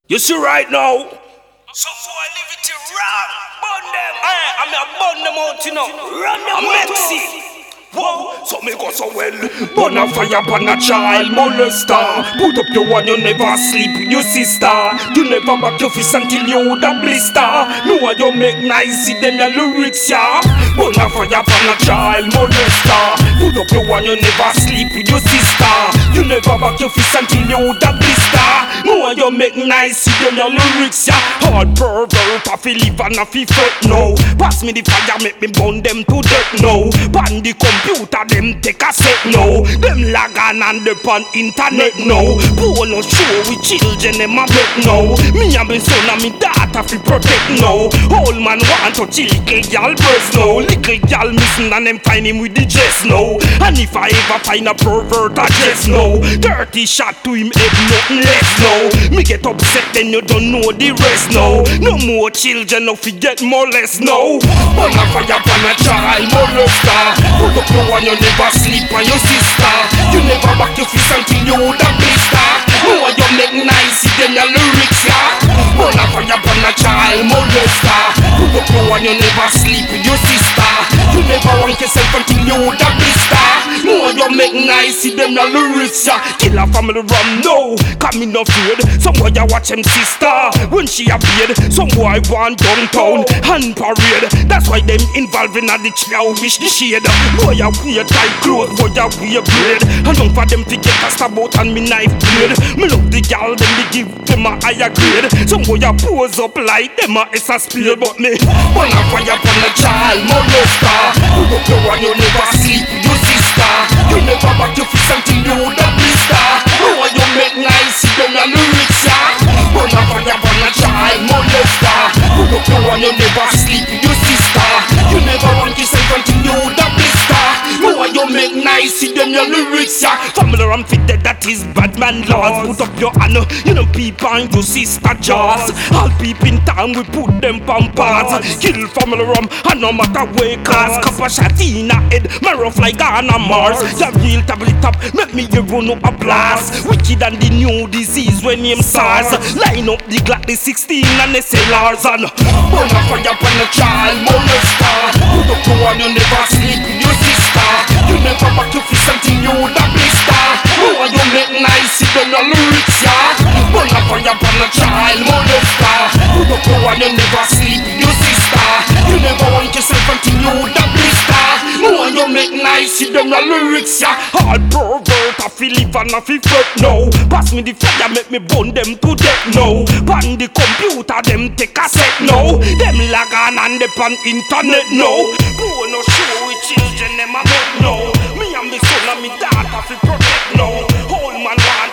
You see right now? So I leave it to run, burn them. I'm a burn them out, you know. Run them I'm out. Mexi. Whoa, so me go so well. Burn a fire upon a child molester. Put up your one, you never sleep with your sister. You never back your fist until you would a blister. No one you make nice, see them your lyrics, yeah. Burn a fire upon a child molester. Put up your one, you never sleep with your sister. You never back your fist until you would a blister. No one you make nice, see them your lyrics, yeah. Hard pervert, I feel live and I feel fret now. Pass me the fire, make me burn them to death now. Ban the computer, them take a set now. Them lag on and they on internet now. Poor no show with children, them a bet now. Me and my son and me daughter fi protect now. Old man want to chill little gal breast now. Little gal missing and them find him with the dress now. And if I ever find a pervert, I just know 30 shot to him head, nothing less now. Me get upset then you don't know the rest now. No more children, no forget more less now. On a fire upon a child molester. Put up your one, you never sleep on your sister. You never back your fist until you would a blister. No one you make nice, see them your lyrics, yeah. On a fire upon a child molester. Put up your one, you never sleep with your sister. You never want yourself until you would a blister. No one you make nice, see them your lyrics, yeah. Kill a family rum, no, come in no afraid. Some boy you watch him sister when she appeared. Some boy want downtown and parade. That's why them involved in a the chow wish the shade. Boy I wear tight clothes, boy I wear braid. And don't for them to get a stab out and me knife blade. Me love the gal, then me give them a higher grade. Some boy I pose up like them a is a spear. But me burn a fire upon a child molester. Put up your one, you never sleep with your sister. You never back your fist until you would a blister. No one you make nice, see them your lyrics, yeah. Burn a fire upon a child molester. Put up your one, you never sleep with your sister. You never want yourself until you would a blister. No one you make nice, see them your lyrics, yeah. Family ram fitted, that is bad man laws. Put up your hand, you know people and your sister jaws. All people in town, we put them pampas. Kill family ram, and no matter where cause. Cup a shot in a head, my rough like Ghana Mars. The real tablet top, make me you run up a blast. Wicked and the new disease when name SARS. Line up the Glock, the 16 and the SLRs. And burn a fire upon a child molester. Put up your one, you never sleep with your sister. You never back your fist until you would a blister. No one you make nice, see them your lyrics, yeah. Burn a fire upon a child molester. Put up your one, you never sleep with your sister. You never want yourself until you would a blister. No one you make nice, see them your lyrics, yeah. All pervert, I feel live and I feel fret now. Pass me the fire, make me burn them to death now. Pan the computer, them take a set now. Them lag on and they pan internet now. Poor no show with children, them a bet now. Me and me son and me daughter feel protect now.